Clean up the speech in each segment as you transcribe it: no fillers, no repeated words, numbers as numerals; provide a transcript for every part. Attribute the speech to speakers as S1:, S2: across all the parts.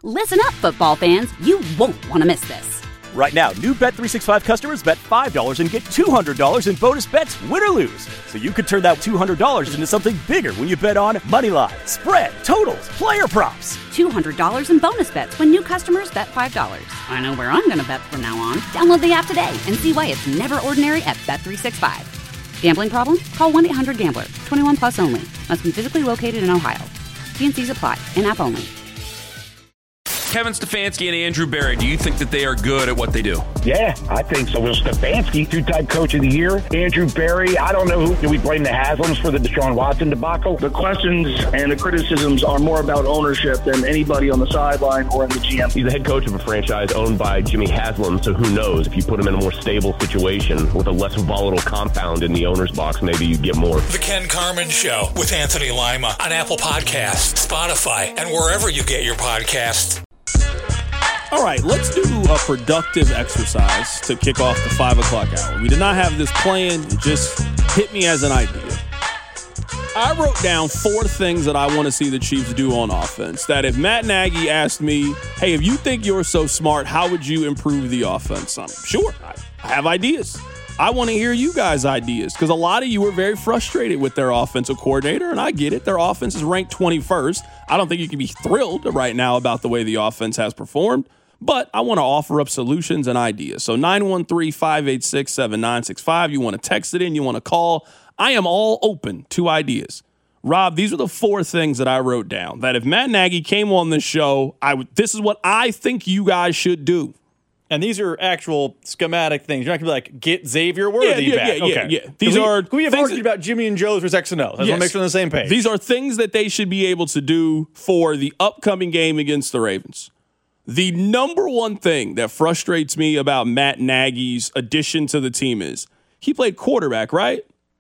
S1: Listen up, football fans. You won't want to miss this.
S2: Right now, new Bet365 customers bet $5 and get $200 in bonus bets, win or lose. So you could turn that $200 into something bigger when you bet on money line, spread, totals, player props.
S1: $200 in bonus bets when new customers bet $5. I know where I'm going to bet from now on. Download the app today and see why it's never ordinary at Bet365. Gambling problem? Call 1-800-GAMBLER. 21 plus only. Must be physically located in Ohio. T&Cs apply. In-app only.
S3: Kevin Stefanski and Andrew Berry, do you think that they are good at what they do?
S4: Yeah, I think so. Well, Stefanski, two-time coach of the year. Andrew Berry, I don't know who. Do we blame the Haslams for the Deshaun Watson debacle?
S5: The questions and the criticisms are more about ownership than anybody on the sideline or in the GM.
S6: He's the head coach of a franchise owned by Jimmy Haslam, so who knows? If you put him in a more stable situation with a less volatile compound in the owner's box, maybe you get more.
S7: The Ken Carman Show with Anthony Lima on Apple Podcasts, Spotify, and wherever you get your podcasts.
S8: All right, let's do a productive exercise to kick off the 5 o'clock hour. We did not have this planned. It just hit me as an idea. I wrote down 4 things that I want to see the Chiefs do on offense. That if Matt Nagy asked me, hey, if you think you're so smart, how would you improve the offense? I'm sure. I have ideas. I want to hear you guys' ideas because a lot of you are very frustrated with their offensive coordinator, and I get it. Their offense is ranked 21st. I don't think you can be thrilled right now about the way the offense has performed, but I want to offer up solutions and ideas. So 913-586-7965. You want to text it in. You want to call. I am all open to ideas. Rob, these are the 4 things that I wrote down that if Matt Nagy came on this show, this is what I think you guys should do.
S9: And these are actual schematic things. You're not going to be like, get Xavier Worthy back.
S8: Yeah. These are
S9: we have argued about Jimmy and Joe's versus X and O. I just want to make sure we're on the same page.
S8: These are things that they should be able to do for the upcoming game against the Ravens. The number one thing that frustrates me about Matt Nagy's addition to the team is he played quarterback, right?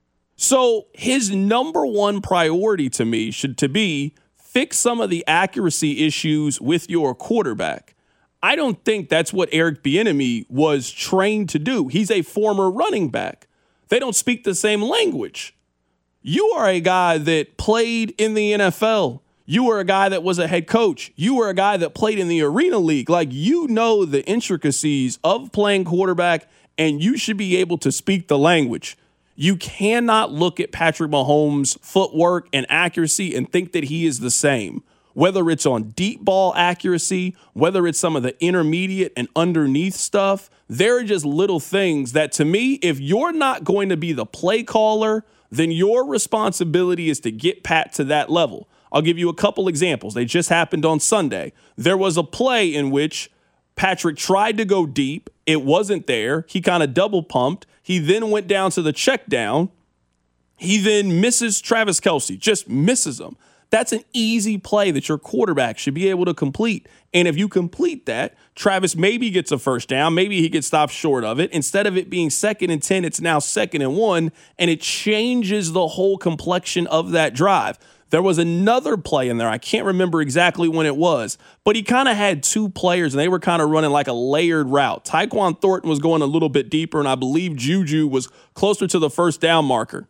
S8: So his number one priority to me should to be fix some of the accuracy issues with your quarterback. I don't think that's what Eric Bieniemy was trained to do. He's a former running back. They don't speak the same language. You are a guy that played in the NFL. You were a guy that was a head coach. You were a guy that played in the Arena League. Like, you know the intricacies of playing quarterback, and you should be able to speak the language. You cannot look at Patrick Mahomes' footwork and accuracy and think that he is the same. Whether it's on deep ball accuracy, whether it's some of the intermediate and underneath stuff, there are just little things that, to me, if you're not going to be the play caller, then your responsibility is to get Pat to that level. I'll give you a couple examples. They just happened on Sunday. There was a play in which Patrick tried to go deep. It wasn't there. He kind of double pumped. He then went down to the check down. He then misses Travis Kelce, just misses him. That's an easy play that your quarterback should be able to complete. And if you complete that, Travis maybe gets a first down. Maybe he gets stopped short of it. Instead of it being 2nd and 10, it's now 2nd and 1, and it changes the whole complexion of that drive. There was another play in there. I can't remember exactly when it was, but he kind of had 2 players, and they were kind of running like a layered route. Tyquan Thornton was going a little bit deeper, and I believe Juju was closer to the first down marker.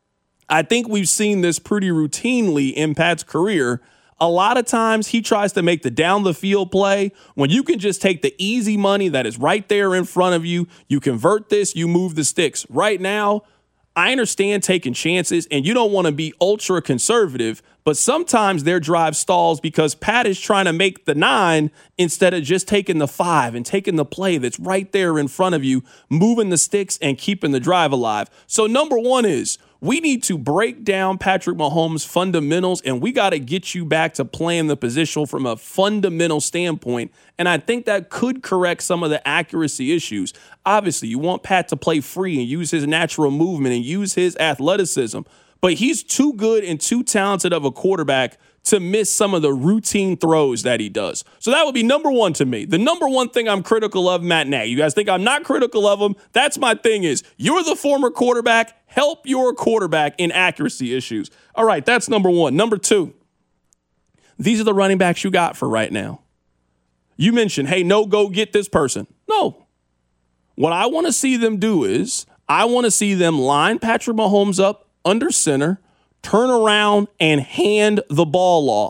S8: I think we've seen this pretty routinely in Pat's career. A lot of times he tries to make the down the field play when you can just take the easy money that is right there in front of you. You convert this, you move the sticks. Right now, I understand taking chances and you don't want to be ultra conservative, but sometimes their drive stalls because Pat is trying to make the 9 instead of just taking the 5 and taking the play that's right there in front of you, moving the sticks and keeping the drive alive. So number 1 is we need to break down Patrick Mahomes' fundamentals, and we got to get you back to playing the position from a fundamental standpoint. And I think that could correct some of the accuracy issues. Obviously, you want Pat to play free and use his natural movement and use his athleticism, but he's too good and too talented of a quarterback to miss some of the routine throws that he does. So that would be number 1 to me. The number 1 thing I'm critical of Matt Nagy. You guys think I'm not critical of him? That's my thing is you're the former quarterback. Help your quarterback in accuracy issues. All right, that's number 1. Number 2, these are the running backs you got for right now. You mentioned, hey, no, go get this person. No. What I want to see them do is I want to see them line Patrick Mahomes up under center, turn around and hand the ball off.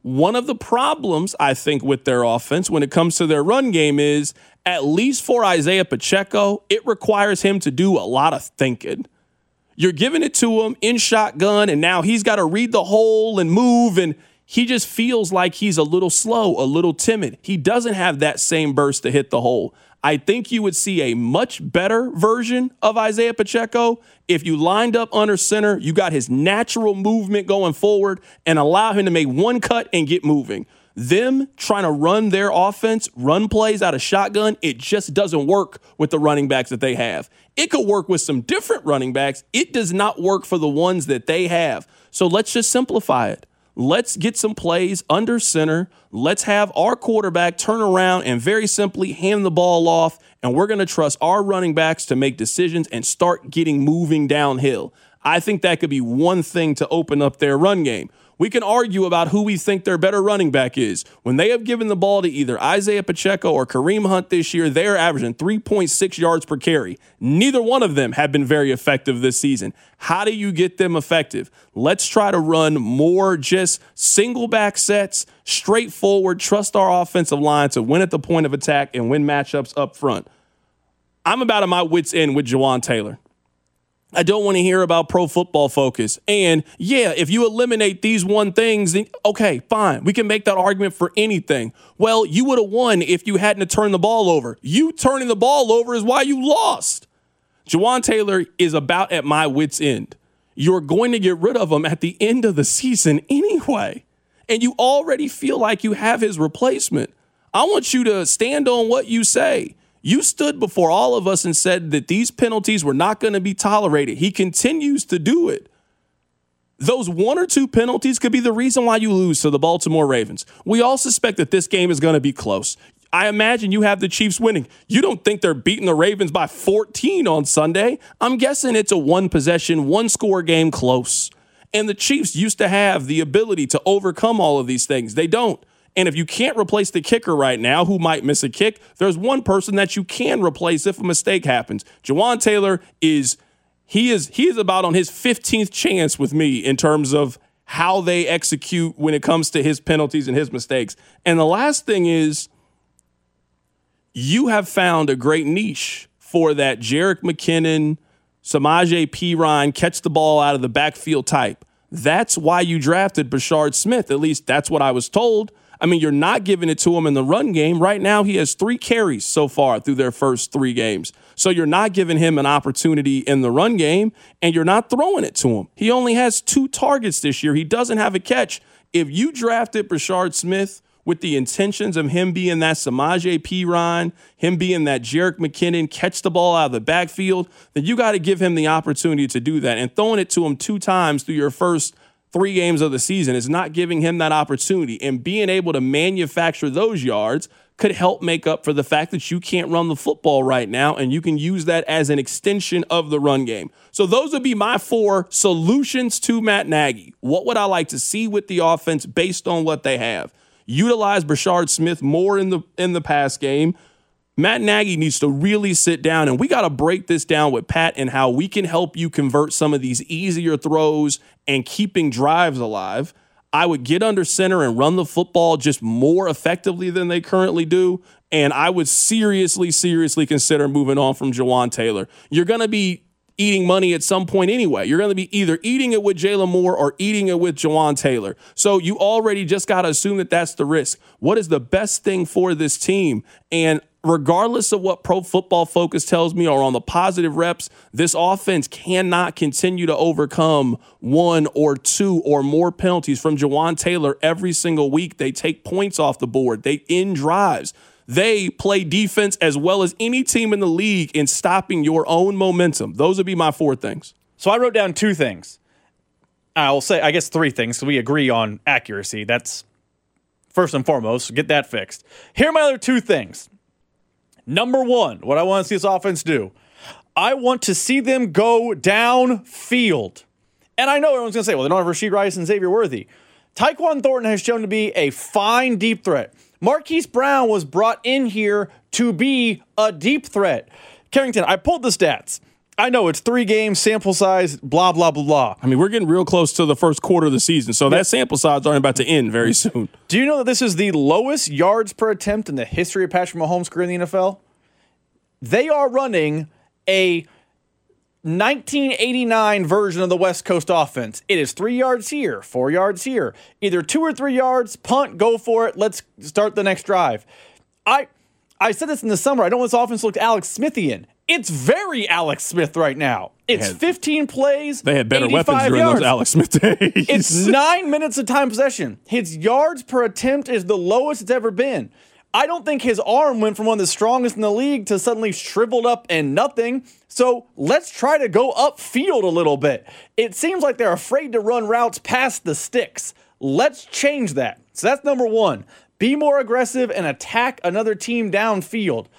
S8: One of the problems, I think, with their offense when it comes to their run game is, at least for Isaiah Pacheco, it requires him to do a lot of thinking. You're giving it to him in shotgun, and now he's got to read the hole and move, and he just feels like he's a little slow, a little timid. He doesn't have that same burst to hit the hole. I think you would see a much better version of Isaiah Pacheco if you lined up under center, you got his natural movement going forward, and allow him to make one cut and get moving. Them trying to run their offense, run plays out of shotgun, it just doesn't work with the running backs that they have. It could work with some different running backs. It does not work for the ones that they have. So let's just simplify it. Let's get some plays under center. Let's have our quarterback turn around and very simply hand the ball off, and we're going to trust our running backs to make decisions and start getting moving downhill. I think that could be one thing to open up their run game. We can argue about who we think their better running back is. When they have given the ball to either Isaiah Pacheco or Kareem Hunt this year, they're averaging 3.6 yards per carry. Neither one of them have been very effective this season. How do you get them effective? Let's try to run more just single back sets, straightforward, trust our offensive line to win at the point of attack and win matchups up front. I'm about at my wit's end with Jawaan Taylor. I don't want to hear about Pro Football Focus. And yeah, if you eliminate these one things, then okay, fine. We can make that argument for anything. Well, you would have won if you hadn't turned the ball over. You turning the ball over is why you lost. Jawaan Taylor is about at my wit's end. You're going to get rid of him at the end of the season anyway. And you already feel like you have his replacement. I want you to stand on what you say. You stood before all of us and said that these penalties were not going to be tolerated. He continues to do it. Those one or two penalties could be the reason why you lose to the Baltimore Ravens. We all suspect that this game is going to be close. I imagine you have the Chiefs winning. You don't think they're beating the Ravens by 14 on Sunday. I'm guessing it's a one-possession, one-score game close. And the Chiefs used to have the ability to overcome all of these things. They don't. And if you can't replace the kicker right now, who might miss a kick, there's one person that you can replace if a mistake happens. Jawaan Taylor is about on his 15th chance with me in terms of how they execute when it comes to his penalties and his mistakes. And the last thing is, you have found a great niche for that Jerick McKinnon, Samaje Perine, catch the ball out of the backfield type. That's why you drafted Brashard Smith. At least that's what I was told. I mean, you're not giving it to him in the run game. Right now, he has 3 carries so far through their first 3 games. So you're not giving him an opportunity in the run game, and you're not throwing it to him. He only has 2 targets this year. He doesn't have a catch. If you drafted Brashard Smith with the intentions of him being that Samaje Perine, him being that Jerick McKinnon, catch the ball out of the backfield, then you got to give him the opportunity to do that. And throwing it to him 2 times through your first 3 games of the season is not giving him that opportunity. And being able to manufacture those yards could help make up for the fact that you can't run the football right now, and you can use that as an extension of the run game. So those would be my 4 solutions to Matt Nagy. What would I like to see with the offense based on what they have? Utilize Brashard Smith more in the pass game. Matt Nagy needs to really sit down, and we got to break this down with Pat and how we can help you convert some of these easier throws and keeping drives alive. I would get under center and run the football just more effectively than they currently do, and I would seriously consider moving on from Jawaan Taylor. You're going to be eating money at some point anyway. You're going to be either eating it with Jalen Moore or eating it with Jawaan Taylor. So you already just got to assume that that's the risk. What is the best thing for this team? And regardless of what Pro Football Focus tells me or on the positive reps, this offense cannot continue to overcome 1 or 2 or more penalties from Jawaan Taylor every single week. They take points off the board. They end drives. They play defense as well as any team in the league in stopping your own momentum. Those would be my 4 things.
S9: So I wrote down 2 things. I will say, I guess 3 things, so we agree on accuracy. That's first and foremost. Get that fixed. Here are my other 2 things. Number 1, what I want to see this offense do. I want to see them go downfield. And I know everyone's going to say, well, they don't have Rashee Rice and Xavier Worthy. Tyquan Thornton has shown to be a fine deep threat. Marquise Brown was brought in here to be a deep threat. Carrington, I pulled the stats. I know it's 3 games, sample size, blah, blah, blah, blah.
S8: I mean, we're getting real close to the first quarter of the season, so that sample size aren't about to end very soon.
S9: Do you know that this is the lowest yards per attempt in the history of Patrick Mahomes' career in the NFL? They are running a 1989 version of the West Coast offense. It is 3 yards here, 4 yards here. Either 2 or 3 yards, punt, go for it, let's start the next drive. I said this in the summer. I don't want this offense to look Alex Smithian. It's very Alex Smith right now. It's 15 plays.
S8: They had better weapons during those Alex Smith days.
S9: It's 9 minutes of time possession. His yards per attempt is the lowest it's ever been. I don't think his arm went from one of the strongest in the league to suddenly shriveled up and nothing. So let's try to go upfield a little bit. It seems like they're afraid to run routes past the sticks. Let's change that. So that's number one. Be more aggressive and attack another team downfield.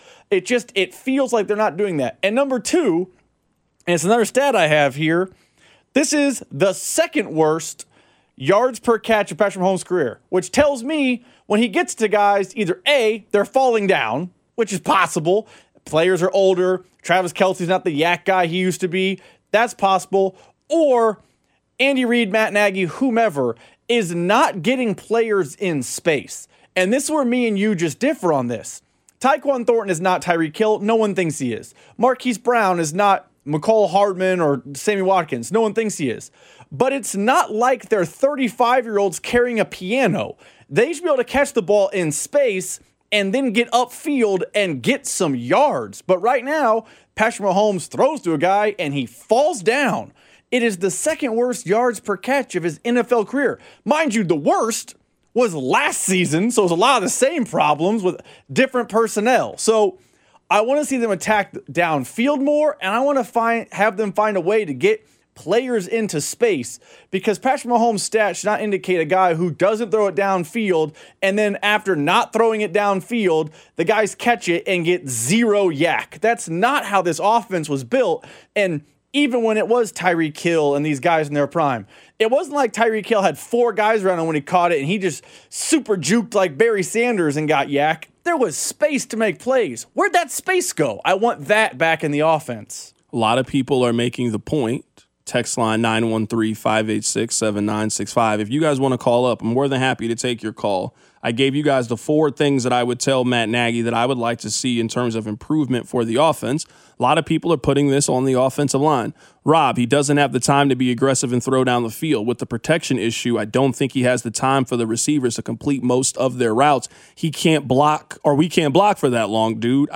S9: It feels like they're not doing that. And number two, and it's another stat I have here, this is the second worst yards per catch of Patrick Mahomes' career, which tells me when he gets to guys, either A, they're falling down, which is possible. Players are older. Travis Kelce's not the yak guy he used to be. That's possible. Or Andy Reid, Matt Nagy, whomever, is not getting players in space. And this is where me and you just differ on this. Tyquan Thornton is not Tyreek Hill. No one thinks he is. Marquise Brown is not McCall Hardman or Sammy Watkins. No one thinks he is. But it's not like they're 35-year-olds carrying a piano. They should be able to catch the ball in space and then get upfield and get some yards. But right now, Patrick Mahomes throws to a guy and he falls down. It is the second worst yards per catch of his NFL career. Mind you, the worst was last season, so it was a lot of the same problems with different personnel. So I want to see them attack downfield more, and I want to have them find a way to get players into space, because Patrick Mahomes' stats should not indicate a guy who doesn't throw it downfield, and then after not throwing it downfield, the guys catch it and get zero yak. That's not how this offense was built, and even when it was Tyreek Hill and these guys in their prime, it wasn't like Tyreek Hill had 4 guys around him when he caught it and he just super juked like Barry Sanders and got yak. There was space to make plays. Where'd that space go? I want that back in the offense.
S8: A lot of people are making the point. Text line 913-586-7965. If you guys want to call up, I'm more than happy to take your call. I gave you guys the 4 things that I would tell Matt Nagy that I would like to see in terms of improvement for the offense. A lot of people are putting this on the offensive line. Rob, he doesn't have the time to be aggressive and throw down the field. With the protection issue, I don't think he has the time for the receivers to complete most of their routes. He can't block, or we can't block for that long, dude.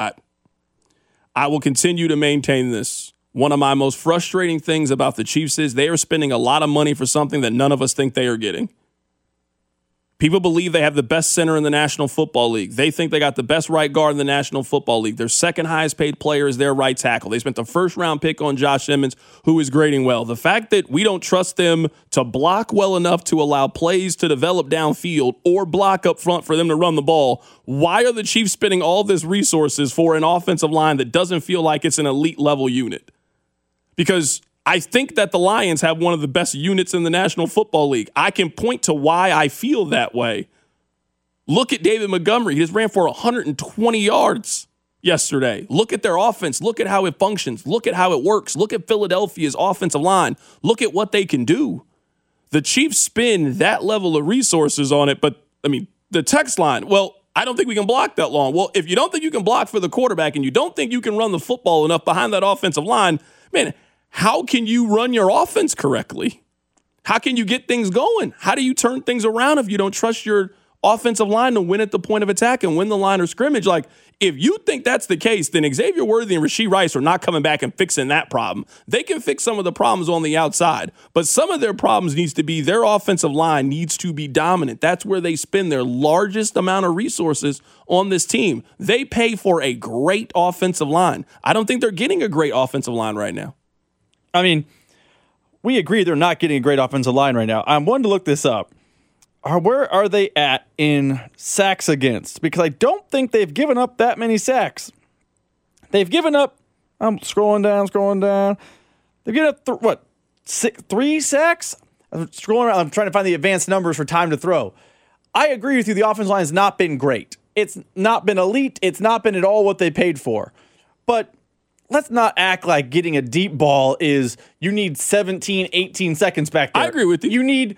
S8: I will continue to maintain this. One of my most frustrating things about the Chiefs is they are spending a lot of money for something that none of us think they are getting. People believe they have the best center in the National Football League. They think they got the best right guard in the National Football League. Their second highest paid player is their right tackle. They spent the first round pick on Josh Simmons, who is grading well. The fact that we don't trust them to block well enough to allow plays to develop downfield or block up front for them to run the ball, why are the Chiefs spending all this resources for an offensive line that doesn't feel like it's an elite level unit? Because I think that the Lions have one of the best units in the National Football League. I can point to why I feel that way. Look at David Montgomery. He just ran for 120 yards yesterday. Look at their offense. Look at how it functions. Look at how it works. Look at Philadelphia's offensive line. Look at what they can do. The Chiefs spend that level of resources on it, but, I mean, the text line, well, I don't think we can block that long. Well, if you don't think you can block for the quarterback and you don't think you can run the football enough behind that offensive line, man, how can you run your offense correctly? How can you get things going? How do you turn things around if you don't trust your offensive line to win at the point of attack and win the line of scrimmage? Like, if you think that's the case, then Xavier Worthy and Rashee Rice are not coming back and fixing that problem. They can fix some of the problems on the outside, but some of their problems needs to be their offensive line needs to be dominant. That's where they spend their largest amount of resources on this team. They pay for a great offensive line. I don't think they're getting a great offensive line right now.
S9: I mean, we agree they're not getting a great offensive line right now. I'm wanting to look this up. Where are they at in sacks against? Because I don't think they've given up that many sacks. They've given up, I'm scrolling down. They've given up, 3 sacks? I'm scrolling around, I'm trying to find the advanced numbers for time to throw. I agree with you, the offensive line has not been great. It's not been elite. It's not been at all what they paid for. But let's not act like getting a deep ball is you need 17, 18 seconds back there.
S8: I agree with you.
S9: You need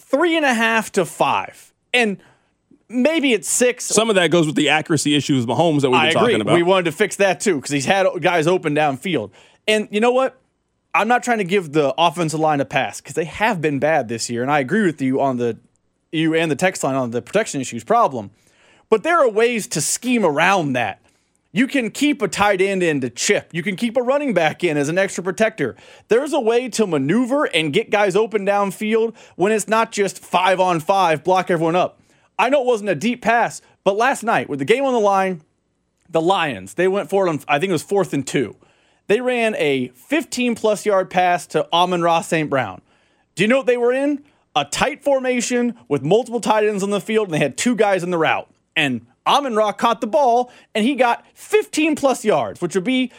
S9: 3.5 to 5. And maybe it's 6.
S8: Some of that goes with the accuracy issues with Mahomes that we've been talking about.
S9: We wanted to fix that too because he's had guys open downfield. And you know what? I'm not trying to give the offensive line a pass because they have been bad this year. And I agree with you on you and the text line on the protection issues problem. But there are ways to scheme around that. You can keep a tight end in to chip. You can keep a running back in as an extra protector. There's a way to maneuver and get guys open downfield when it's not just 5-on-5, block everyone up. I know it wasn't a deep pass, but last night with the game on the line, the Lions, they went for it on, I think it was 4th and 2. They ran a 15-plus yard pass to Amon-Ra St. Brown. Do you know what they were in? A tight formation with multiple tight ends on the field, and they had 2 guys in the route. And Amon-Ra caught the ball, and he got 15-plus yards, which would be,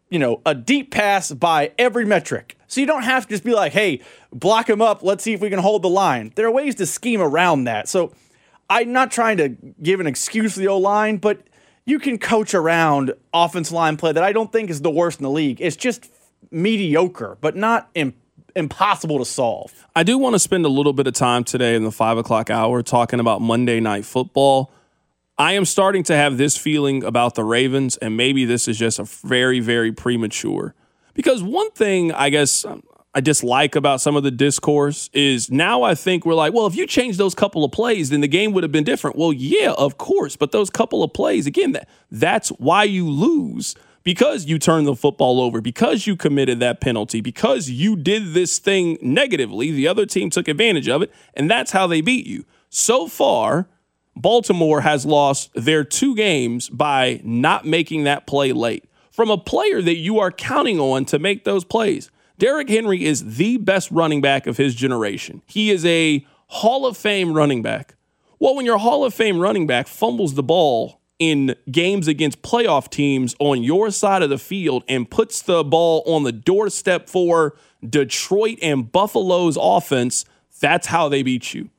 S9: a deep pass by every metric. So you don't have to just be like, hey, block him up. Let's see if we can hold the line. There are ways to scheme around that. So I'm not trying to give an excuse for the O-line, but you can coach around offensive line play that I don't think is the worst in the league. It's just mediocre, but not impossible to solve.
S8: I do want to spend a little bit of time today in the 5 o'clock hour talking about Monday Night Football. I am starting to have this feeling about the Ravens, and maybe this is just a very, very premature. Because one thing I guess I dislike about some of the discourse is now I think we're like, well, if you change those couple of plays, then the game would have been different. Well, yeah, of course. But those couple of plays, again, that's why you lose. Because you turned the football over, because you committed that penalty, because you did this thing negatively, the other team took advantage of it, and that's how they beat you. So far, Baltimore has lost their 2 games by not making that play late. From a player that you are counting on to make those plays. Derrick Henry is the best running back of his generation. He is a Hall of Fame running back. Well, when your Hall of Fame running back fumbles the ball in games against playoff teams on your side of the field and puts the ball on the doorstep for Detroit and Buffalo's offense, that's how they beat you.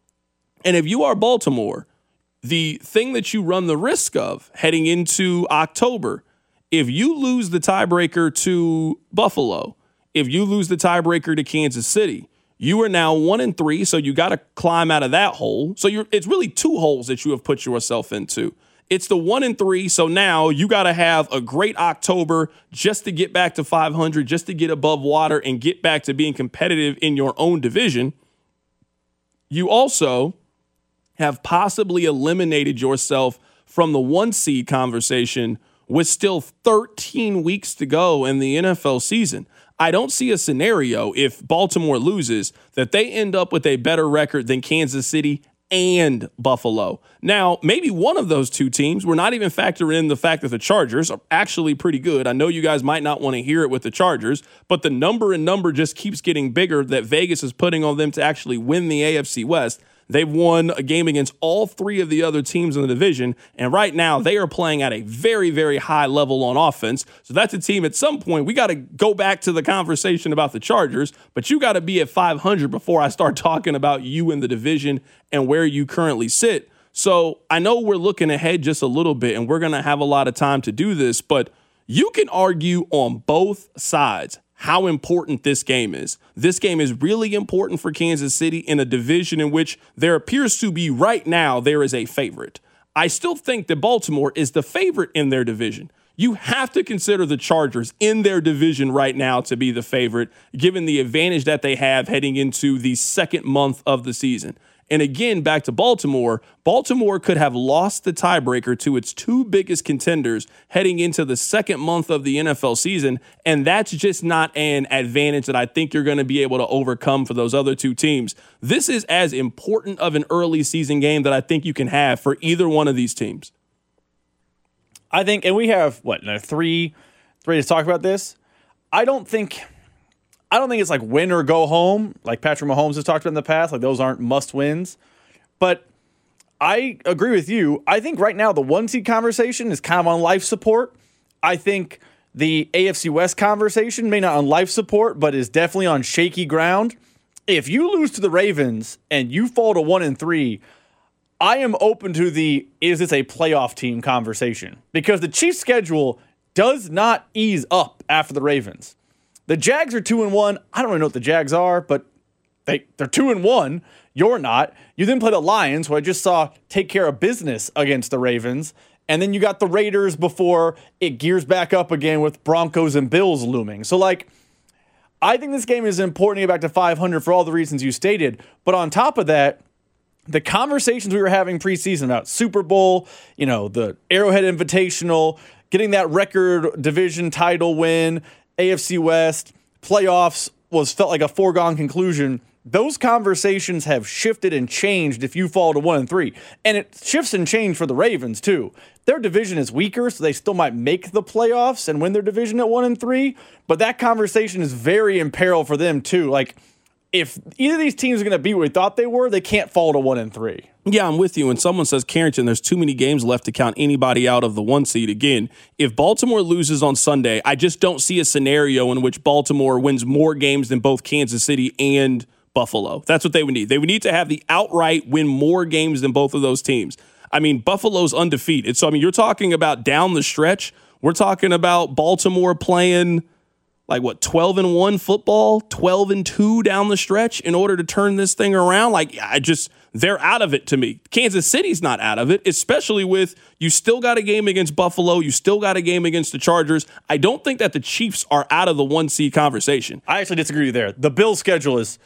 S8: And if you are Baltimore, the thing that you run the risk of heading into October, if you lose the tiebreaker to Buffalo, if you lose the tiebreaker to Kansas City, you are now 1-3, so you got to climb out of that hole. So it's really 2 holes that you have put yourself into. It's the 1-3, so now you got to have a great October just to get back to 500, just to get above water and get back to being competitive in your own division. You also have possibly eliminated yourself from the 1 seed conversation with still 13 weeks to go in the NFL season. I don't see a scenario if Baltimore loses that they end up with a better record than Kansas City and Buffalo. Now, maybe one of those 2 teams, we're not even factoring in the fact that the Chargers are actually pretty good. I know you guys might not want to hear it with the Chargers, but the number just keeps getting bigger that Vegas is putting on them to actually win the AFC West. They've won a game against all 3 of the other teams in the division, and right now they are playing at a very, very high level on offense. So that's a team at some point, we got to go back to the conversation about the Chargers, but you got to be at 500 before I start talking about you in the division and where you currently sit. So I know we're looking ahead just a little bit, and we're going to have a lot of time to do this, but you can argue on both sides how important this game is. This game is really important for Kansas City in a division in which there appears to be right now there is a favorite. I still think that Baltimore is the favorite in their division. You have to consider the Chargers in their division right now to be the favorite, given the advantage that they have heading into the 2nd month of the season. And again, back to Baltimore, Baltimore could have lost the tiebreaker to its 2 biggest contenders heading into the 2nd month of the NFL season, and that's just not an advantage that I think you're going to be able to overcome for those other 2 teams. This is as important of an early season game that I think you can have for either one of these teams.
S9: I think, and we have, three to talk about this. I don't think it's like win or go home, like Patrick Mahomes has talked about in the past. Like those aren't must wins. But I agree with you. I think right now the 1 seed conversation is kind of on life support. I think the AFC West conversation may not on life support, but is definitely on shaky ground. If you lose to the Ravens and you fall to 1-3, I am open to is this a playoff team conversation? Because the Chiefs' schedule does not ease up after the Ravens. The Jags are 2-1. I don't really know what the Jags are, but they're 2-1. You're not. You then play the Lions, who I just saw take care of business against the Ravens. And then you got the Raiders before it gears back up again with Broncos and Bills looming. So, I think this game is important to get back to 500 for all the reasons you stated. But on top of that, the conversations we were having preseason about Super Bowl, the Arrowhead Invitational, getting that record division title win, AFC West, playoffs felt like a foregone conclusion. Those conversations have shifted and changed if you fall to 1-3. And it shifts and changes for the Ravens, too. Their division is weaker, so they still might make the playoffs and win their division at 1-3. But that conversation is very in peril for them, too. If either of these teams are going to be what we thought they were, they can't fall to 1-3.
S8: Yeah, I'm with you. When someone says, Carrington, there's too many games left to count anybody out of the 1 seed. Again, if Baltimore loses on Sunday, I just don't see a scenario in which Baltimore wins more games than both Kansas City and Buffalo. That's what they would need. They would need to have the outright win more games than both of those teams. I mean, Buffalo's undefeated. So, you're talking about down the stretch. We're talking about Baltimore playing 12-1 football, 12-2 down the stretch in order to turn this thing around. They're out of it to me. Kansas City's not out of it, especially with you still got a game against Buffalo. You still got a game against the Chargers. I don't think that the Chiefs are out of the 1 seed conversation.
S9: I actually disagree with you there. The Bills' schedule is...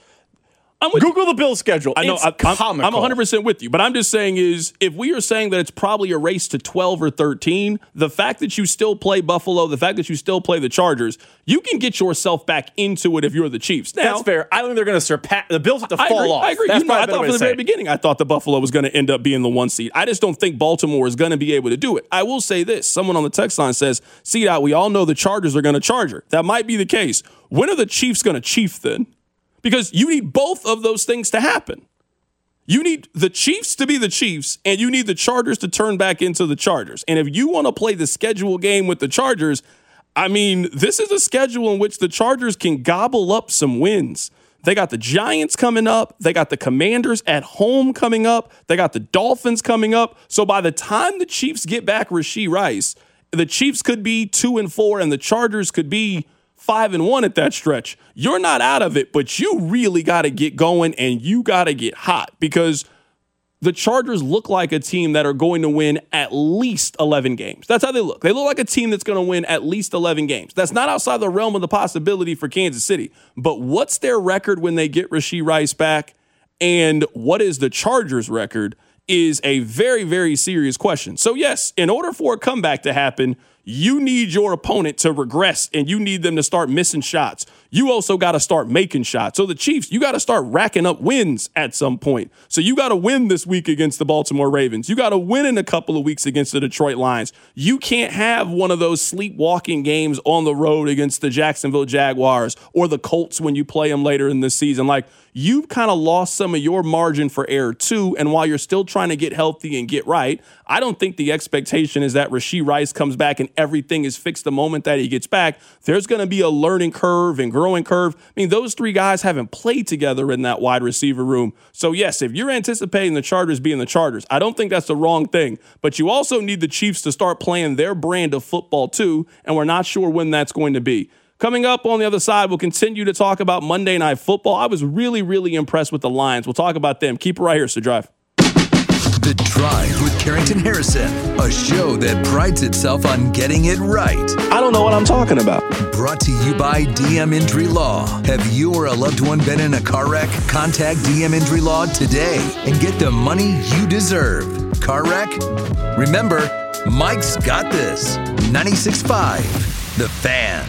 S9: Google the Bills schedule.
S8: I know.
S9: It's
S8: I'm 100% with you. But I'm just saying if we are saying that it's probably a race to 12 or 13, the fact that you still play Buffalo, the fact that you still play the Chargers, you can get yourself back into it if you're the Chiefs. Now,
S9: that's fair. I don't think they're going to surpass. The Bills have to fall off.
S8: I agree.
S9: That's
S8: I thought from the very beginning, I thought the Buffalo was going to end up being the 1 seed. I just don't think Baltimore is going to be able to do it. I will say this. Someone on the text line says, we all know the Chargers are going to Charger. That might be the case. When are the Chiefs going to Chief then? Because you need both of those things to happen. You need the Chiefs to be the Chiefs, and you need the Chargers to turn back into the Chargers. And if you want to play the schedule game with the Chargers, this is a schedule in which the Chargers can gobble up some wins. They got the Giants coming up. They got the Commanders at home coming up. They got the Dolphins coming up. So by the time the Chiefs get back Rashee Rice, the Chiefs could be 2-4, and the Chargers could be 5-1 at that stretch. You're not out of it, but you really got to get going and you got to get hot because the Chargers look like a team that are going to win at least 11 games. That's how they look. They look like a team that's going to win at least 11 games. That's not outside the realm of the possibility for Kansas City. But what's their record when they get Rashee Rice back? And what is the Chargers' record is a very, very serious question. So, yes, in order for a comeback to happen, you need your opponent to regress and you need them to start missing shots. You also got to start making shots. So the Chiefs, you got to start racking up wins at some point. So you got to win this week against the Baltimore Ravens. You got to win in a couple of weeks against the Detroit Lions. You can't have one of those sleepwalking games on the road against the Jacksonville Jaguars or the Colts when you play them later in the season. You've kind of lost some of your margin for error too. And while you're still trying to get healthy and get right, I don't think the expectation is that Rashee Rice comes back and everything is fixed the moment that he gets back. There's going to be a learning curve and growing curve. Those three guys haven't played together in that wide receiver room. So yes, if you're anticipating the Chargers being the Chargers, I don't think that's the wrong thing. But you also need the Chiefs to start playing their brand of football too. And we're not sure when that's going to be. Coming up on the other side, we'll continue to talk about Monday Night Football. I was really, really impressed with the Lions. We'll talk about them. Keep it right here, So Drive.
S10: The Drive with Carrington Harrison, a show that prides itself on getting it right.
S8: I don't know what I'm talking about.
S10: Brought to you by DM Injury Law. Have you or a loved one been in a car wreck? Contact DM Injury Law today and get the money you deserve. Car wreck? Remember, Mike's got this. 96.5, The Fan.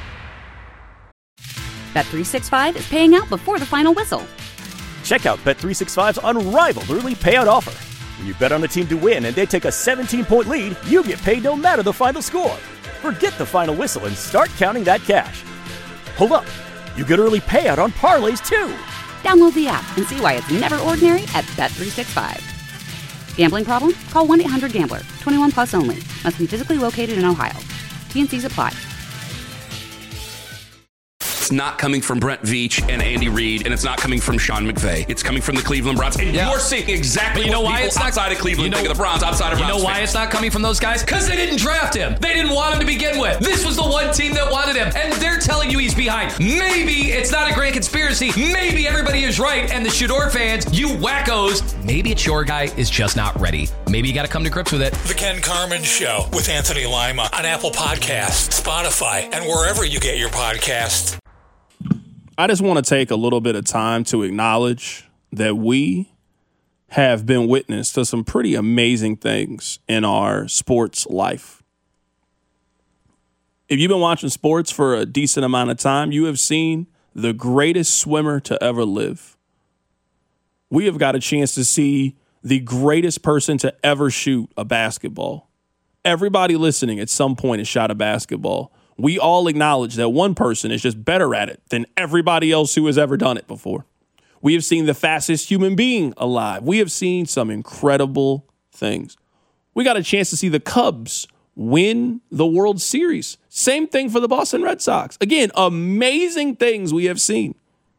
S1: Bet365 is paying out before the final whistle.
S2: Check out Bet365's unrivaled early payout offer. When you bet on a team to win and they take a 17-point lead, you get paid no matter the final score. Forget the final whistle and start counting that cash. Hold up. You get early payout on parlays, too.
S1: Download the app and see why it's never ordinary at Bet365. Gambling problem? Call 1-800-GAMBLER. 21 plus only. Must be physically located in Ohio. T&Cs apply.
S3: it's not coming from Brent Veach and Andy Reid, and it's not coming from Sean McVay. It's coming from the Cleveland Browns. And you're seeing exactly what people outside of Cleveland think of the Browns, outside of Browns fans.
S11: You know why it's not coming from those guys? Because they didn't draft him. They didn't want him to begin with. This was the one team that wanted him, and they're telling you he's behind. Maybe it's not a grand conspiracy. Maybe everybody is right, and the Shador fans, you wackos, maybe it's your guy is just not ready. Maybe you got to come to grips with it.
S7: The Ken Carman Show with Anthony Lima on Apple Podcasts, Spotify, and wherever you get your podcasts.
S8: I just want to take a little bit of time to acknowledge that we have been witness to some pretty amazing things in our sports life. If you've been watching sports for a decent amount of time, you have seen the greatest swimmer to ever live. We have got a chance to see the greatest person to ever shoot a basketball. Everybody listening at some point has shot a basketball. We all acknowledge that one person is just better at it than everybody else who has ever done it before. We have seen the fastest human being alive. We have seen some incredible things. We got a chance to see the Cubs win the World Series. Same thing for the Boston Red Sox. Again, amazing things we have seen.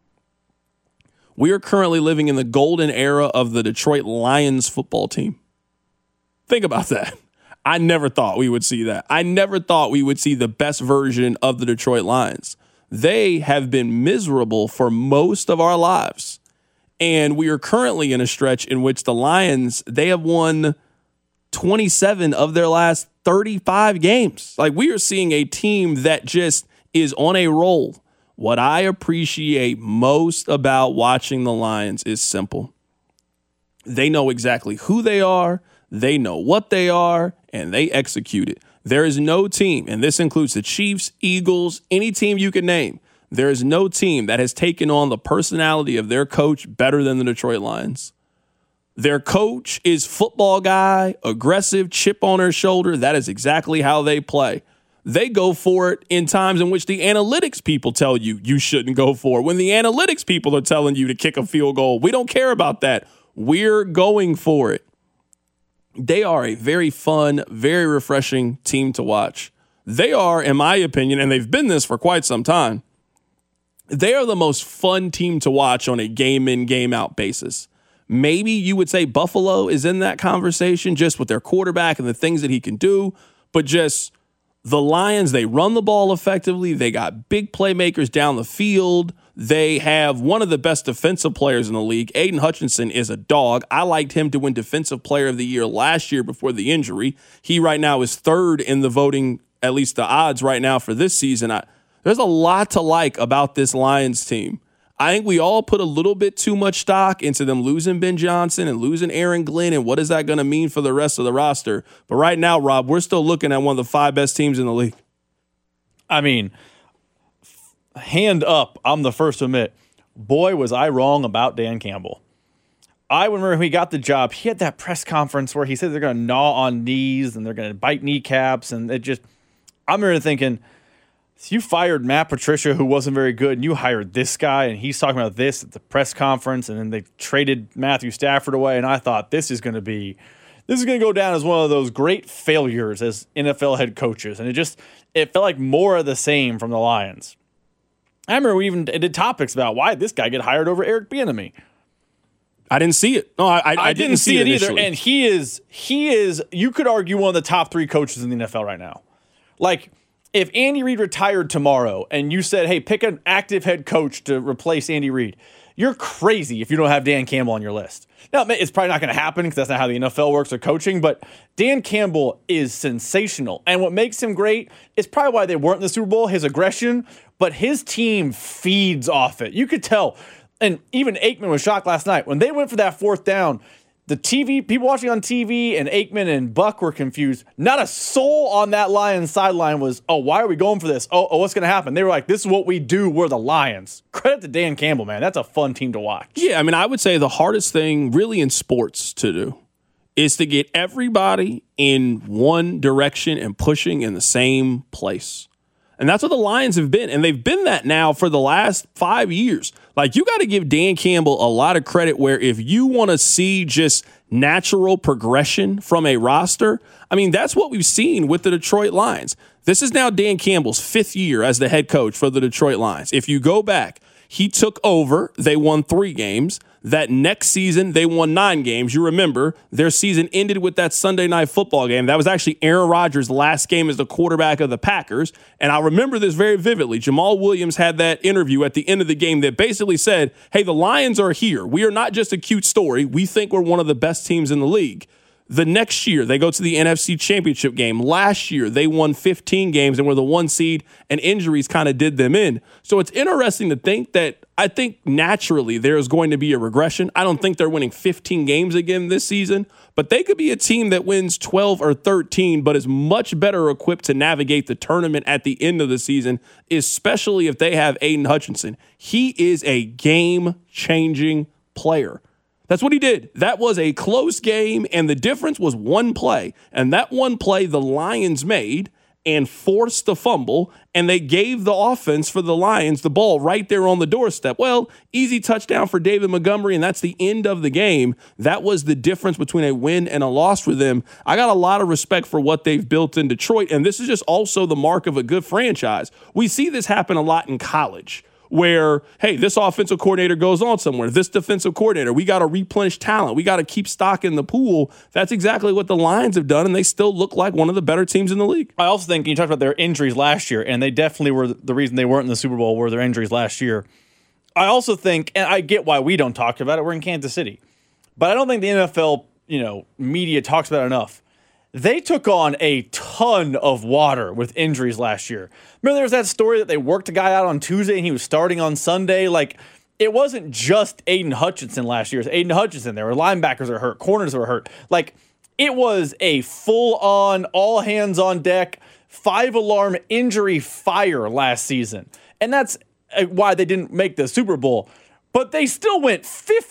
S8: We are currently living in the golden era of the Detroit Lions football team. Think about that. I never thought we would see that. I never thought we would see the best version of the Detroit Lions. They have been miserable for most of our lives. And we are currently in a stretch in which the Lions, they have won 27 of their last 35 games. Like, we are seeing a team that just is on a roll. What I appreciate most about watching the Lions is simple. They know exactly who they are, they know what they are, and they execute it. There is no team, and this includes the Chiefs, Eagles, any team you can name, there is no team that has taken on the personality of their coach better than the Detroit Lions. Their coach is football guy, aggressive, chip on their shoulder. That is exactly how they play. They go for it in times in which the analytics people tell you you shouldn't go for it. When the analytics people are telling you to kick a field goal, we don't care about that. We're going for it. They are a very fun, very refreshing team to watch. They are, in my opinion, and they've been this for quite some time, they are the most fun team to watch on a game-in, game-out basis. Maybe you would say Buffalo is in that conversation just with their quarterback and the things that he can do, but just the Lions, they run the ball effectively. They got big playmakers down the field. They have one of the best defensive players in the league. Aiden Hutchinson is a dog. I liked him to win Defensive Player of the Year last year before the injury. He right now is third in the voting, at least the odds right now for this season. There's a lot to like about this Lions team. I think we all put a little bit too much stock into them losing Ben Johnson and losing Aaron Glenn, and what is that going to mean for the rest of the roster? But right now, Rob, we're still looking at one of the 5 best teams in the league.
S9: I mean, hand up, I'm the first to admit, boy, was I wrong about Dan Campbell. I remember when he got the job, he had that press conference where he said they're going to gnaw on knees and they're going to bite kneecaps, and it just, I remember thinking, so you fired Matt Patricia, who wasn't very good, and you hired this guy, and he's talking about this at the press conference, and then they traded Matthew Stafford away, and I thought this is going to go down as one of those great failures as NFL head coaches, and it felt like more of the same from the Lions. I remember we even did topics about why did this guy get hired over Eric Bieniemy.
S8: I didn't see it. No, I didn't see it
S9: either, and he is, you could argue, one of the top 3 coaches in the NFL right now. Like, if Andy Reid retired tomorrow and you said, hey, pick an active head coach to replace Andy Reid, you're crazy if you don't have Dan Campbell on your list. Now, it's probably not going to happen because that's not how the NFL works or coaching, but Dan Campbell is sensational. And what makes him great is probably why they weren't in the Super Bowl, his aggression, but his team feeds off it. You could tell. And even Aikman was shocked last night. When they went for that 4th down, the people watching on TV and Aikman and Buck were confused. Not a soul on that Lions sideline was, oh, why are we going for this? Oh, what's going to happen? They were like, this is what we do. We're the Lions. Credit to Dan Campbell, man. That's a fun team to watch.
S8: Yeah, I mean, I would say the hardest thing really in sports to do is to get everybody in one direction and pushing in the same place. And that's what the Lions have been. And they've been that now for the last 5 years. Like, you got to give Dan Campbell a lot of credit where if you want to see just natural progression from a roster, I mean, that's what we've seen with the Detroit Lions. This is now Dan Campbell's 5th year as the head coach for the Detroit Lions. If you go back, he took over. They won 3 games. That next season, they won 9 games. You remember, their season ended with that Sunday Night Football game. That was actually Aaron Rodgers' last game as the quarterback of the Packers. And I remember this very vividly. Jamal Williams had that interview at the end of the game that basically said, hey, the Lions are here. We are not just a cute story. We think we're one of the best teams in the league. The next year, they go to the NFC Championship game. Last year, they won 15 games and were the 1 seed, and injuries kind of did them in. So it's interesting to think that I think naturally there is going to be a regression. I don't think they're winning 15 games again this season, but they could be a team that wins 12 or 13, but is much better equipped to navigate the tournament at the end of the season, especially if they have Aiden Hutchinson. He is a game-changing player. That's what he did. That was a close game, and the difference was 1 play. And that 1 play the Lions made and forced the fumble, and they gave the offense for the Lions the ball right there on the doorstep. Well, easy touchdown for David Montgomery, and that's the end of the game. That was the difference between a win and a loss for them. I got a lot of respect for what they've built in Detroit, and this is just also the mark of a good franchise. We see this happen a lot in college, where, hey, this offensive coordinator goes on somewhere. This defensive coordinator, we got to replenish talent. We got to keep stock in the pool. That's exactly what the Lions have done, and they still look like one of the better teams in the league.
S9: I also think you talked about their injuries last year, and they definitely were the reason they weren't in the Super Bowl were their injuries last year. I also think, and I get why we don't talk about it, we're in Kansas City, but I don't think the NFL, media talks about it enough. They took on a ton of water with injuries last year. Remember there was that story that they worked a guy out on Tuesday and he was starting on Sunday? Like, it wasn't just Aiden Hutchinson last year. It was Aiden Hutchinson. There were linebackers that were hurt, corners that were hurt. Like, it was a full-on, all-hands-on-deck, 5-alarm injury fire last season. And that's why they didn't make the Super Bowl. But they still went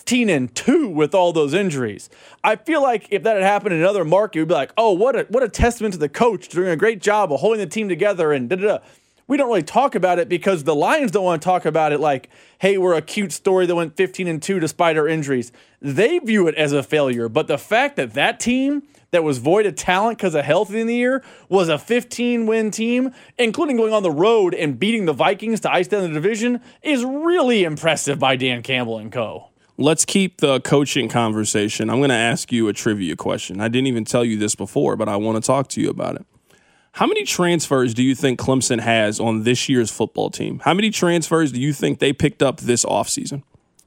S9: 15-2 with all those injuries. I feel like if that had happened in another market, we'd be like, oh, what a testament to the coach doing a great job of holding the team together and da-da-da. We don't really talk about it because the Lions don't want to talk about it like, hey, we're a cute story that went 15-2 despite our injuries. They view it as a failure. But the fact that that team that was void of talent because of health in the year was a 15-win team, including going on the road and beating the Vikings to ice down the division, is really impressive by Dan Campbell and co.
S8: Let's keep the coaching conversation. I'm going to ask you a trivia question. I didn't even tell you this before, but I want to talk to you about it. How many transfers do you think Clemson has on this year's football team? How many transfers do you think they picked up this offseason?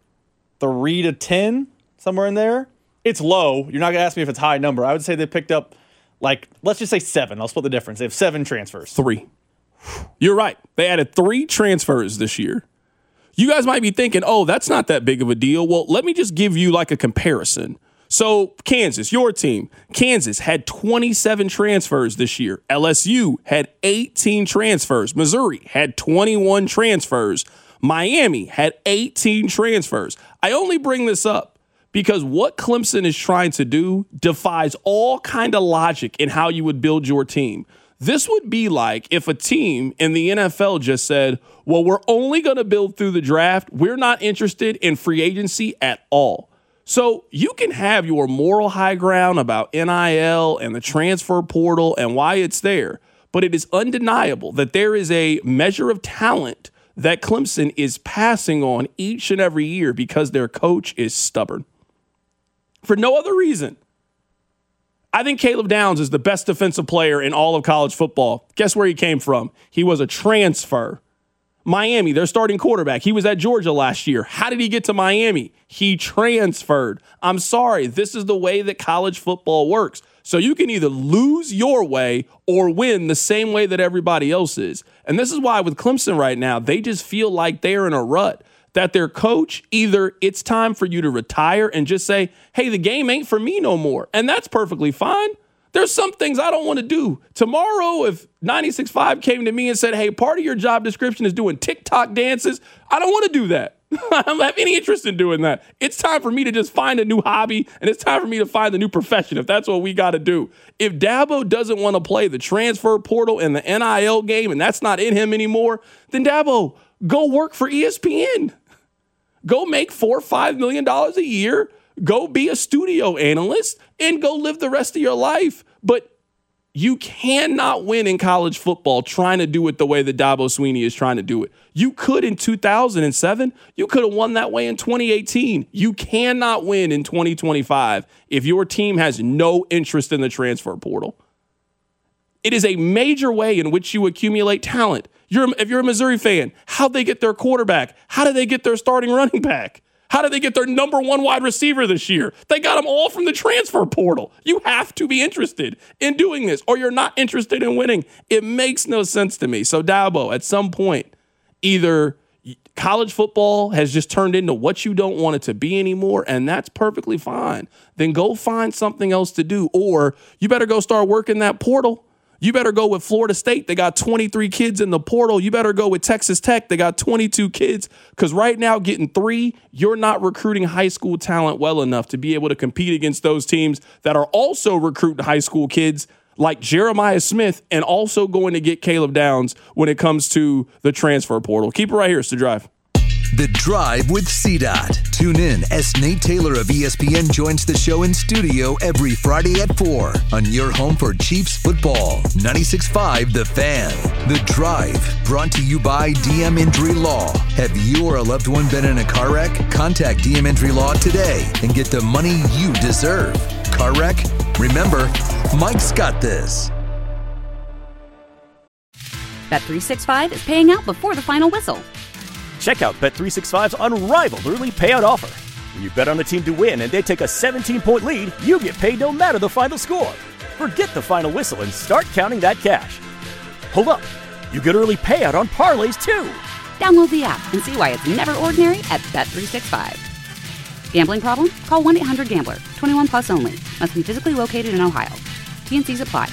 S9: 3 to 10, somewhere in there. It's low. You're not going to ask me if it's a high number. I would say they picked up, let's just say 7. I'll split the difference. They have 7 transfers.
S8: 3. You're right. They added 3 transfers this year. You guys might be thinking, oh, that's not that big of a deal. Well, let me just give you a comparison. So Kansas, your team, Kansas had 27 transfers this year. LSU had 18 transfers. Missouri had 21 transfers. Miami had 18 transfers. I only bring this up because what Clemson is trying to do defies all kind of logic in how you would build your team. This would be like if a team in the NFL just said, well, we're only going to build through the draft. We're not interested in free agency at all. So you can have your moral high ground about NIL and the transfer portal and why it's there, but it is undeniable that there is a measure of talent that Clemson is passing on each and every year because their coach is stubborn. For no other reason. I think Caleb Downs is the best defensive player in all of college football. Guess where he came from? He was a transfer. Miami, their starting quarterback, he was at Georgia last year. How did he get to Miami? He transferred. I'm sorry, this is the way that college football works. So you can either lose your way or win the same way that everybody else is. And this is why with Clemson right now, they just feel like they're in a rut. That their coach, either it's time for you to retire and just say, hey, the game ain't for me no more. And that's perfectly fine. There's some things I don't want to do. Tomorrow, if 96.5 came to me and said, hey, part of your job description is doing TikTok dances, I don't want to do that. I don't have any interest in doing that. It's time for me to just find a new hobby, and it's time for me to find a new profession if that's what we got to do. If Dabo doesn't want to play the transfer portal and the NIL game and that's not in him anymore, then Dabo, go work for ESPN. Go make $4 or $5 million a year. Go be a studio analyst and go live the rest of your life. But you cannot win in college football trying to do it the way that Dabo Swinney is trying to do it. You could in 2007. You could have won that way in 2018. You cannot win in 2025 if your team has no interest in the transfer portal. It is a major way in which you accumulate talent. If you're a Missouri fan, how'd they get their quarterback? How did they get their starting running back? How did they get their number one wide receiver this year? They got them all from the transfer portal. You have to be interested in doing this, or you're not interested in winning. It makes no sense to me. So, Dabo, at some point, either college football has just turned into what you don't want it to be anymore, and that's perfectly fine. Then go find something else to do, or you better go start working that portal. You better go with Florida State. They got 23 kids in the portal. You better go with Texas Tech. They got 22 kids. Because right now, getting 3, you're not recruiting high school talent well enough to be able to compete against those teams that are also recruiting high school kids like Jeremiah Smith and also going to get Caleb Downs when it comes to the transfer portal. Keep it right here. It's The Drive.
S10: The Drive with CDOT. Tune in as Nate Taylor of ESPN joins the show in studio every Friday at 4 on your home for Chiefs football. 96.5 The Fan. The Drive, brought to you by DM Injury Law. Have you or a loved one been in a car wreck? Contact DM Injury Law today and get the money you deserve. Car wreck? Remember, Mike's got this.
S1: Bet365 is paying out before the final whistle.
S2: Check out Bet365's unrivaled early payout offer. When you bet on a team to win and they take a 17-point lead, you get paid no matter the final score. Forget the final whistle and start counting that cash. Hold up. You get early payout on parlays, too.
S1: Download the app and see why it's never ordinary at Bet365. Gambling problem? Call 1-800-GAMBLER. 21 plus only. Must be physically located in Ohio. T&Cs apply.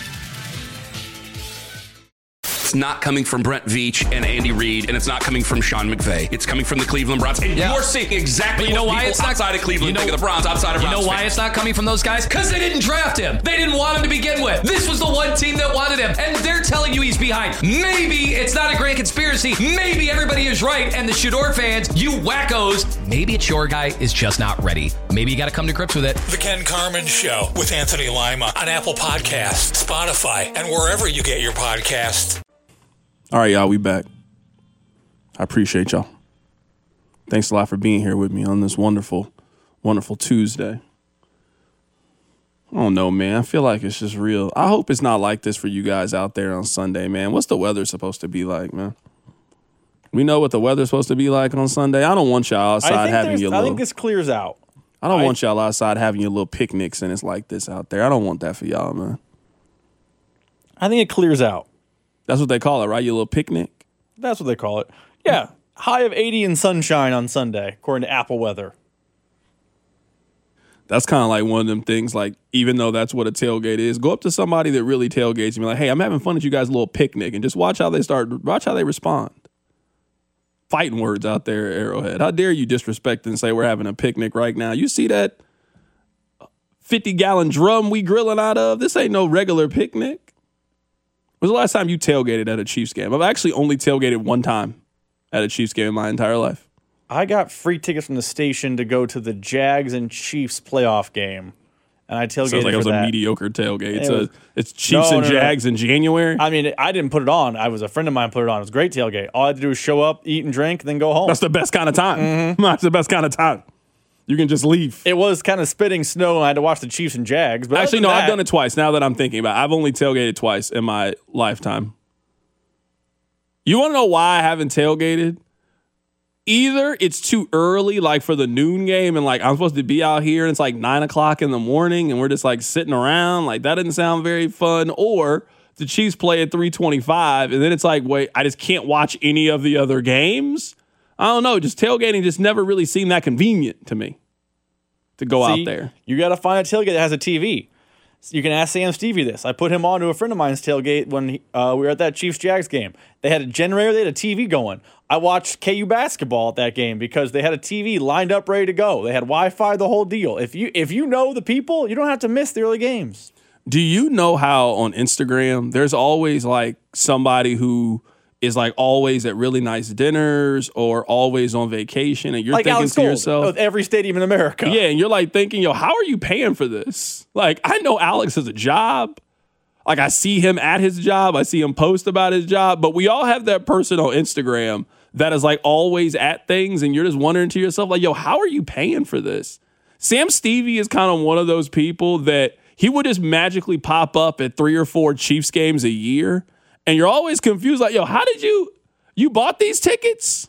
S3: It's not coming from Brent Veach and Andy Reid, and it's not coming from Sean McVay. It's coming from the Cleveland Browns. And you're seeing exactly
S11: you know
S3: what
S11: why
S3: people
S11: it's not,
S3: outside of Cleveland think of the Browns, outside of Browns.
S11: You know why
S3: fans.
S11: it's not coming from those guys? Because they didn't draft him. They didn't want him to begin with. This was the one team that wanted him, and they're telling you he's behind. Maybe it's not a grand conspiracy. Maybe everybody is right, and the Shador fans, you wackos, maybe it's your guy is just not ready. Maybe you got to come to grips with it.
S7: The Ken Carman Show with Anthony Lima on Apple Podcasts, Spotify, and wherever you get your podcasts.
S8: All right, y'all, we back. I appreciate y'all. Thanks a lot for being here with me on this wonderful, wonderful Tuesday. I don't know, man. I feel like it's just real. I hope it's not like this for you guys out there on Sunday, man. What's the weather supposed to be like, man? We know what the weather's supposed to be like on Sunday. I don't want y'all outside having your little...
S9: I think this clears out.
S8: I don't want y'all outside having your little picnics and it's like this out there. I don't want that for y'all, man.
S9: I think it clears out.
S8: That's what they call it, right? Your little picnic?
S9: That's what they call it. Yeah. High of 80 and sunshine on Sunday, according to Apple Weather.
S8: That's kind of like one of them things, like, even though that's what a tailgate is, go up to somebody that really tailgates and be like, hey, I'm having fun at you guys' little picnic, and just watch how they respond. Fighting words out there at Arrowhead. How dare you disrespect and say we're having a picnic right now? You see that 50-gallon drum we grilling out of? This ain't no regular picnic. When was the last time you tailgated at a Chiefs game? I've actually only tailgated one time at a Chiefs game in my entire life.
S9: I got free tickets from the station to go to the Jags and Chiefs playoff game, and I tailgated for that.
S8: Sounds like it was a mediocre tailgate. It's Chiefs and Jags in January?
S9: I mean, I didn't put it on. A friend of mine put it on. It was a great tailgate. All I had to do was show up, eat and drink, then go home.
S8: That's the best kind of time. Mm-hmm. That's the best kind of time. You can just leave.
S9: It was kind of spitting snow, and I had to watch the Chiefs and Jags. But
S8: actually, no, I've done it twice. Now that I'm thinking about it, I've only tailgated twice in my lifetime. You want to know why I haven't tailgated? Either it's too early, like for the noon game, and like I'm supposed to be out here, and it's like 9 o'clock in the morning, and we're just like sitting around. Like that didn't sound very fun. Or the Chiefs play at 3:25, and then it's like, wait, I just can't watch any of the other games. I don't know. Just tailgating just never really seemed that convenient to me to go out there.
S9: You got to find a tailgate that has a TV. So you can ask Sam Stevie this. I put him on to a friend of mine's tailgate when we were at that Chiefs-Jags game. They had a generator. They had a TV going. I watched KU basketball at that game because they had a TV lined up ready to go. They had Wi-Fi, the whole deal. If you know the people, you don't have to miss the early games.
S8: Do you know how on Instagram there's always like somebody who is like always at really nice dinners or always on vacation, and you're
S9: like
S8: thinking
S9: Alex
S8: to
S9: Gold,
S8: yourself,
S9: with every stadium in America.
S8: Yeah, and you're like thinking, yo, how are you paying for this? Like, I know Alex has a job. Like, I see him at his job. I see him post about his job. But we all have that person on Instagram that is like always at things, and you're just wondering to yourself, like, yo, how are you paying for this? Sam Stevie is kind of one of those people that he would just magically pop up at 3 or 4 Chiefs games a year. And you're always confused, like, yo, how did you bought these tickets?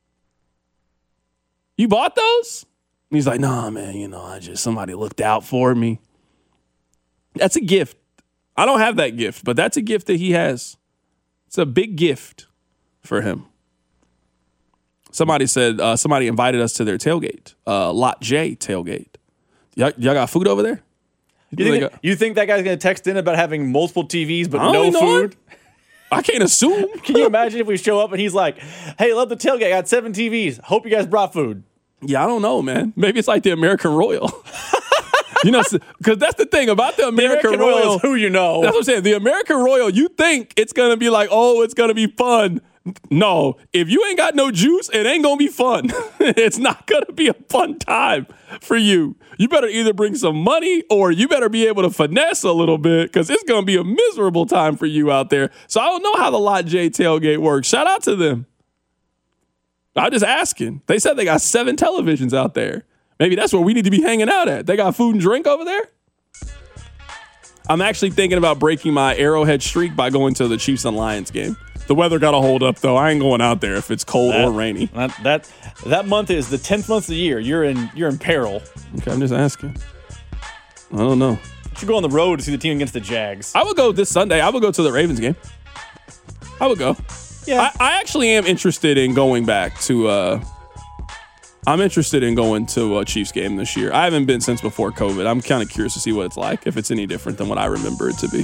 S8: You bought those? And he's like, nah, man, somebody looked out for me. That's a gift. I don't have that gift, but that's a gift that he has. It's a big gift for him. Somebody said, somebody invited us to their tailgate, Lot J tailgate. Y'all got food over there?
S9: You think that guy's going to text in about having multiple TVs but no food?
S8: I can't assume.
S9: Can you imagine if we show up and he's like, hey, love the tailgate. I got 7 TVs. Hope you guys brought food.
S8: Yeah, I don't know, man. Maybe it's like the American Royal. Because that's the thing about the American Royal.
S9: Is who you know.
S8: That's what I'm saying. The American Royal, you think it's going to be like, oh, it's going to be fun. No, if you ain't got no juice, it ain't going to be fun. It's not going to be a fun time for you. You better either bring some money or you better be able to finesse a little bit because it's going to be a miserable time for you out there. So I don't know how the Lot J tailgate works. Shout out to them. I'm just asking. They said they got 7 televisions out there. Maybe that's where we need to be hanging out at. They got food and drink over there? I'm actually thinking about breaking my Arrowhead streak by going to the Chiefs and Lions game. The weather got to hold up, though. I ain't going out there if it's cold or rainy.
S9: That month is the 10th month of the year. You're in peril.
S8: Okay, I'm just asking. I don't know.
S9: You should go on the road to see the team against the Jags.
S8: I would go this Sunday. I would go to the Ravens game. I would go. Yeah. I actually am interested in going back to I'm interested in going to a Chiefs game this year. I haven't been since before COVID. I'm kind of curious to see what it's like, if it's any different than what I remember it to be.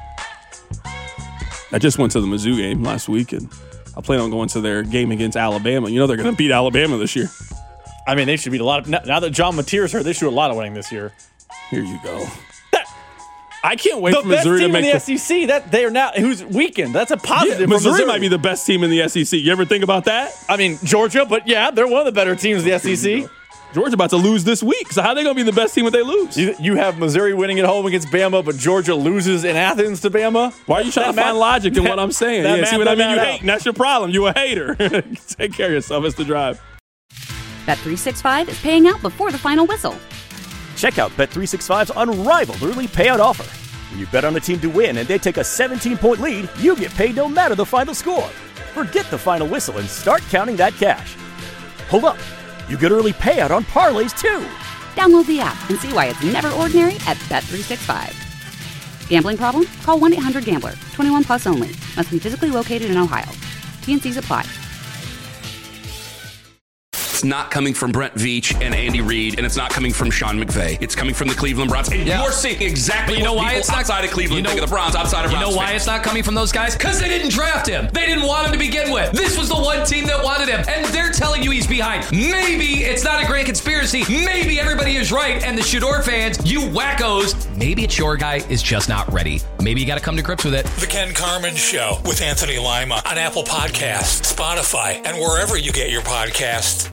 S8: I just went to the Mizzou game last week, and I plan on going to their game against Alabama. You know they're going to beat Alabama this year.
S9: I mean, they should beat a lot of... Now that John Mateer's hurt, they should do a lot of winning this year.
S8: Here you go. I can't wait for Missouri to make
S9: the best team in the SEC. That they are now who's weakened. That's a positive.
S8: Yeah,
S9: Missouri
S8: might be the best team in the SEC. You ever think about that?
S9: I mean, Georgia, but yeah, they're one of the better teams in the SEC.
S8: Georgia about to lose this week. So how are they going to be the best team if they lose?
S9: You have Missouri winning at home against Bama, but Georgia loses in Athens to Bama.
S8: Why are you trying to find logic in what I'm saying? Yeah, see what I mean? You hate. That's your problem. You a hater. Take care of yourself. It's The Drive.
S1: Bet365 is paying out before the final whistle.
S2: Check out Bet365's unrivaled early payout offer. When you bet on a team to win and they take a 17-point lead, you get paid no matter the final score. Forget the final whistle and start counting that cash. Hold up. You get early payout on parlays, too.
S1: Download the app and see why it's never ordinary at Bet365. Gambling problem? Call 1-800-GAMBLER. 21 plus only. Must be physically located in Ohio. T&Cs apply.
S3: It's not coming from Brent Veach and Andy Reid, and it's not coming from Sean McVay. It's coming from the Cleveland Browns. And you're seeing exactly
S11: you know
S3: what
S11: why
S3: people
S11: it's not,
S3: outside of Cleveland think of the Browns, outside of Browns.
S11: You know why
S3: fans.
S11: it's not coming from those guys? Because they didn't draft him. They didn't want him to begin with. This was the one team that wanted him, and they're telling you he's behind. Maybe it's not a grand conspiracy. Maybe everybody is right, and the Shador fans, you wackos, maybe it's your guy is just not ready. Maybe you got to come to grips with it.
S7: The Ken Carman Show with Anthony Lima on Apple Podcasts, Spotify, and wherever you get your podcasts.